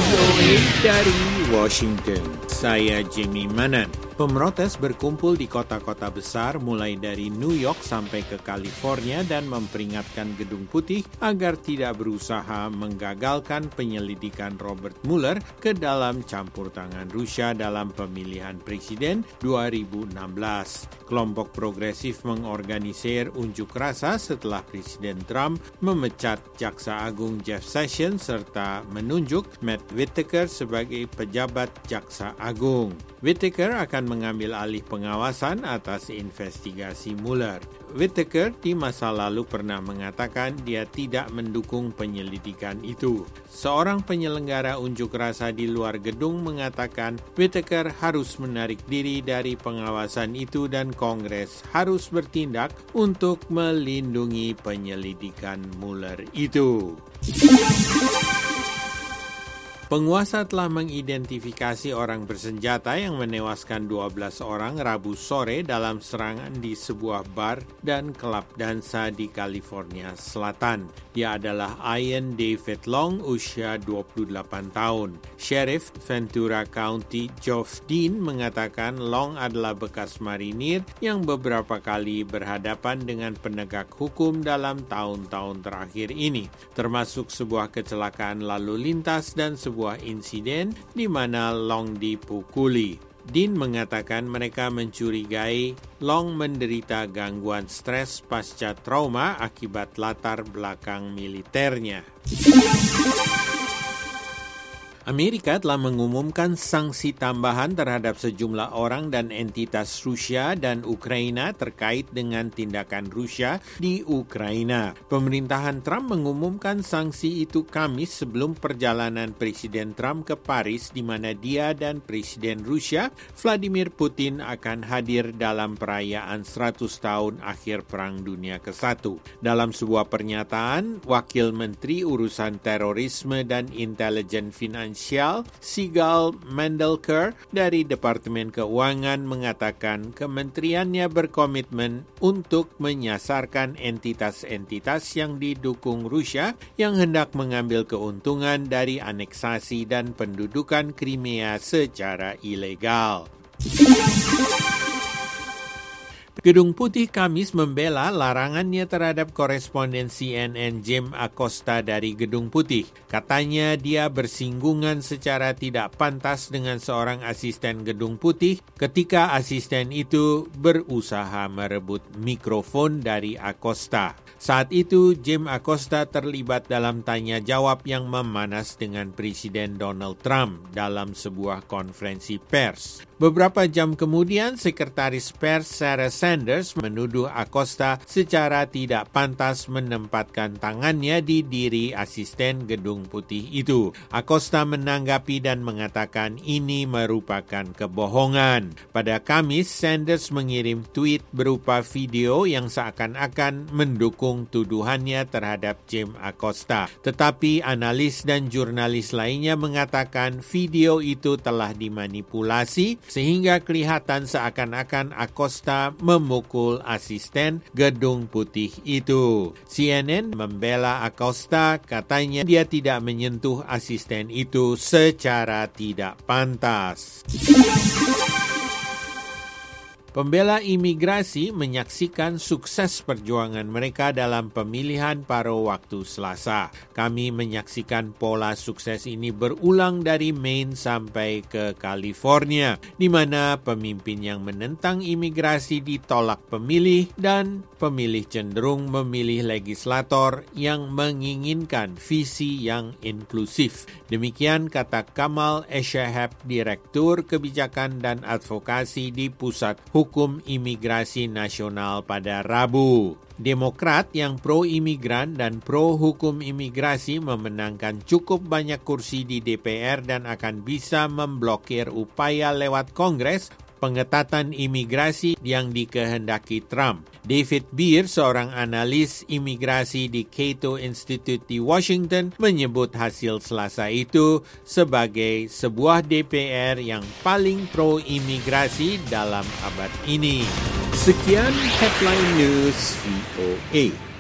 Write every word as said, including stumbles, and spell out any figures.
V O A dari Washington, saya Jimmy Manan. Pemrotes berkumpul di kota-kota besar mulai dari New York sampai ke California dan memperingatkan Gedung Putih agar tidak berusaha menggagalkan penyelidikan Robert Mueller ke dalam campur tangan Rusia dalam pemilihan presiden dua ribu enam belas. Kelompok progresif mengorganisir unjuk rasa setelah Presiden Trump memecat Jaksa Agung Jeff Sessions serta menunjuk Matt Whitaker sebagai pejabat Jaksa Agung. Whitaker akan mengambil alih pengawasan atas investigasi Mueller. Whitaker di masa lalu pernah mengatakan dia tidak mendukung penyelidikan itu. Seorang penyelenggara unjuk rasa di luar gedung mengatakan Whitaker harus menarik diri dari pengawasan itu dan Kongres harus bertindak untuk melindungi penyelidikan Mueller itu. Penguasa telah mengidentifikasi orang bersenjata yang menewaskan dua belas orang Rabu sore dalam serangan di sebuah bar dan klub dansa di California Selatan. Dia adalah Ian David Long, usia dua puluh delapan tahun. Sheriff Ventura County Geoff Dean mengatakan Long adalah bekas marinir yang beberapa kali berhadapan dengan penegak hukum dalam tahun-tahun terakhir ini, termasuk sebuah kecelakaan lalu lintas dan sebuah insiden di mana Long dipukuli. Dean mengatakan mereka mencurigai Long menderita gangguan stres pasca trauma akibat latar belakang militernya. Amerika telah mengumumkan sanksi tambahan terhadap sejumlah orang dan entitas Rusia dan Ukraina terkait dengan tindakan Rusia di Ukraina. Pemerintahan Trump mengumumkan sanksi itu Kamis sebelum perjalanan Presiden Trump ke Paris di mana dia dan Presiden Rusia Vladimir Putin akan hadir dalam perayaan seratus tahun akhir Perang Dunia Kesatu. Dalam sebuah pernyataan, Wakil Menteri Urusan Terorisme dan Intelijen Finansial Sigal Mandelker dari Departemen Keuangan mengatakan kementeriannya berkomitmen untuk menyasarkan entitas-entitas yang didukung Rusia yang hendak mengambil keuntungan dari aneksasi dan pendudukan Crimea secara ilegal. Gedung Putih Kamis membela larangannya terhadap koresponden C N N Jim Acosta dari Gedung Putih. Katanya dia bersinggungan secara tidak pantas dengan seorang asisten Gedung Putih ketika asisten itu berusaha merebut mikrofon dari Acosta. Saat itu, Jim Acosta terlibat dalam tanya jawab yang memanas dengan Presiden Donald Trump dalam sebuah konferensi pers. Beberapa jam kemudian, Sekretaris Pers Sarah Sanders menuduh Acosta secara tidak pantas menempatkan tangannya di diri asisten Gedung Putih itu. Acosta menanggapi dan mengatakan ini merupakan kebohongan. Pada Kamis, Sanders mengirim tweet berupa video yang seakan-akan mendukung tuduhannya terhadap Jim Acosta. Tetapi analis dan jurnalis lainnya mengatakan video itu telah dimanipulasi sehingga kelihatan seakan-akan Acosta memukul asisten Gedung Putih itu. C N N membela Acosta, katanya dia tidak menyentuh asisten itu secara tidak pantas. Pembela imigrasi menyaksikan sukses perjuangan mereka dalam pemilihan pada waktu Selasa. Kami menyaksikan pola sukses ini berulang dari Maine sampai ke California, di mana pemimpin yang menentang imigrasi ditolak pemilih dan pemilih cenderung memilih legislator yang menginginkan visi yang inklusif. Demikian kata Kamal Eshahab, Direktur Kebijakan dan Advokasi di Pusat Hukum Imigrasi Nasional pada Rabu. Demokrat yang pro-imigran dan pro-hukum imigrasi memenangkan cukup banyak kursi di D P R dan akan bisa memblokir upaya lewat Kongres pengetatan imigrasi yang dikehendaki Trump. David Beer, seorang analis imigrasi di Cato Institute di Washington, menyebut hasil Selasa itu sebagai sebuah D P R yang paling pro-imigrasi dalam abad ini. Sekian Headline News V O A.